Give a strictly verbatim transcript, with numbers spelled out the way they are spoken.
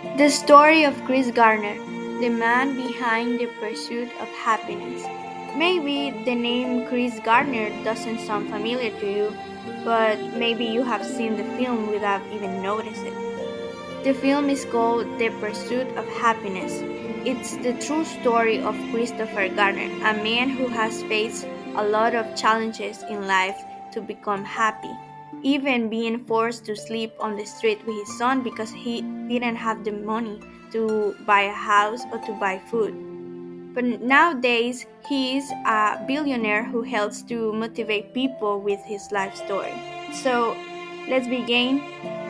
The story of Chris Gardner, the man behind the pursuit of happiness. Maybe the name Chris Gardner doesn't sound familiar to you, but maybe you have seen the film without even noticing it. The film is called The Pursuit of Happiness. It's the true story of Christopher Gardner, a man who has faced a lot of challenges in life to become happy, even being forced to sleep on the street with his son because he didn't have the money to buy a house or to buy food. But nowadays, he is a billionaire who helps to motivate people with his life story. So, let's begin.